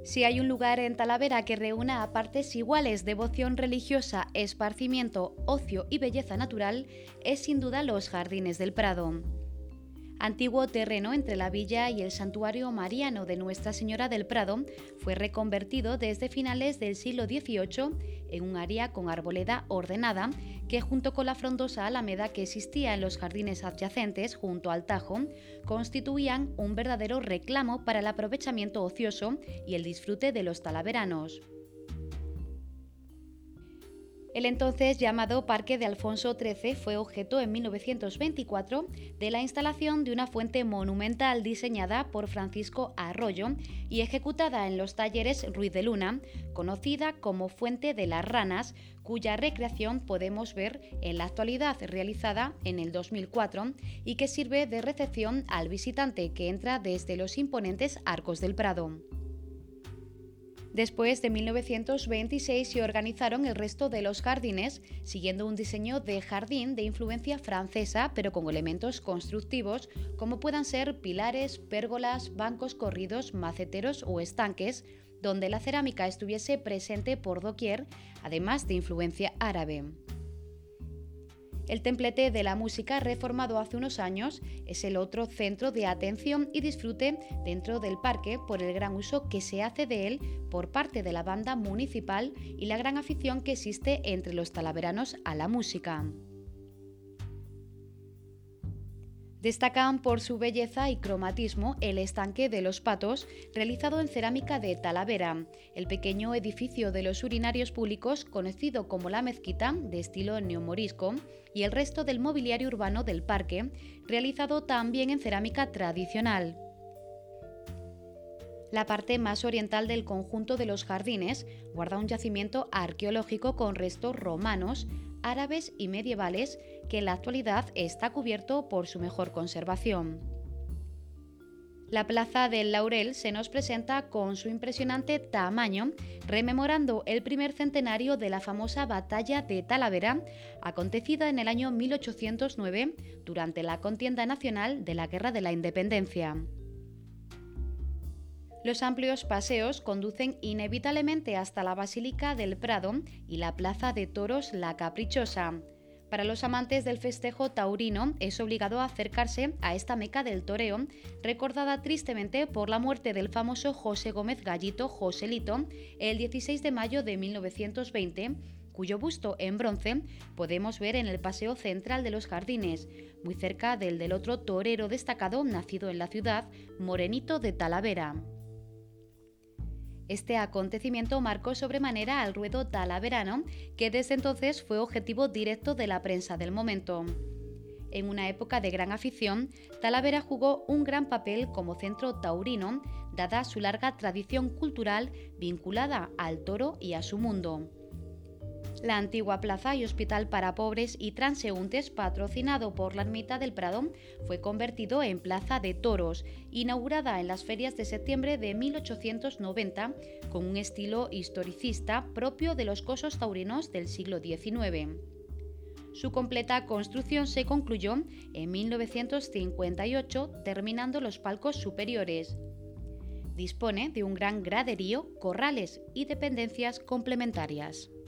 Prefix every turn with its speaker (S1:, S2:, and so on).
S1: Si hay un lugar en Talavera que reúna a partes iguales devoción religiosa, esparcimiento, ocio y belleza natural, es sin duda los Jardines del Prado. Antiguo terreno entre la villa y el santuario mariano de Nuestra Señora del Prado, fue reconvertido desde finales del siglo XVIII en un área con arboleda ordenada que, junto con la frondosa alameda que existía en los jardines adyacentes junto al Tajo, constituían un verdadero reclamo para el aprovechamiento ocioso y el disfrute de los talaveranos. El entonces llamado Parque de Alfonso XIII fue objeto en 1924 de la instalación de una fuente monumental diseñada por Francisco Arroyo y ejecutada en los talleres Ruiz de Luna, conocida como Fuente de las Ranas, cuya recreación podemos ver en la actualidad realizada en el 2004 y que sirve de recepción al visitante que entra desde los imponentes Arcos del Prado. Después de 1926 se organizaron el resto de los jardines, siguiendo un diseño de jardín de influencia francesa, pero con elementos constructivos como puedan ser pilares, pérgolas, bancos corridos, maceteros o estanques, donde la cerámica estuviese presente por doquier, además de influencia árabe. El Templete de la Música, reformado hace unos años, es el otro centro de atención y disfrute dentro del parque por el gran uso que se hace de él por parte de la banda municipal y la gran afición que existe entre los talaveranos a la música. Destacan por su belleza y cromatismo el estanque de los Patos, realizado en cerámica de Talavera, el pequeño edificio de los urinarios públicos conocido como la Mezquita, de estilo neomorisco, y el resto del mobiliario urbano del parque, realizado también en cerámica tradicional. La parte más oriental del conjunto de los jardines guarda un yacimiento arqueológico con restos romanos, árabes y medievales que en la actualidad está cubierto por su mejor conservación. La Plaza del Laurel se nos presenta con su impresionante tamaño, rememorando el primer centenario de la famosa Batalla de Talavera, acontecida en el año 1809 durante la contienda nacional de la Guerra de la Independencia. Los amplios paseos conducen inevitablemente hasta la Basílica del Prado y la Plaza de Toros La Caprichosa. Para los amantes del festejo taurino es obligado acercarse a esta meca del toreo, recordada tristemente por la muerte del famoso José Gómez Gallito Joselito el 16 de mayo de 1920, cuyo busto en bronce podemos ver en el paseo central de los jardines, muy cerca del otro torero destacado nacido en la ciudad, Morenito de Talavera. Este acontecimiento marcó sobremanera al ruedo talaverano, que desde entonces fue objetivo directo de la prensa del momento. En una época de gran afición, Talavera jugó un gran papel como centro taurino, dada su larga tradición cultural vinculada al toro y a su mundo. La antigua plaza y hospital para pobres y transeúntes, patrocinado por la Ermita del Prado, fue convertido en plaza de toros, inaugurada en las ferias de septiembre de 1890, con un estilo historicista propio de los cosos taurinos del siglo XIX. Su completa construcción se concluyó en 1958, terminando los palcos superiores. Dispone de un gran graderío, corrales y dependencias complementarias.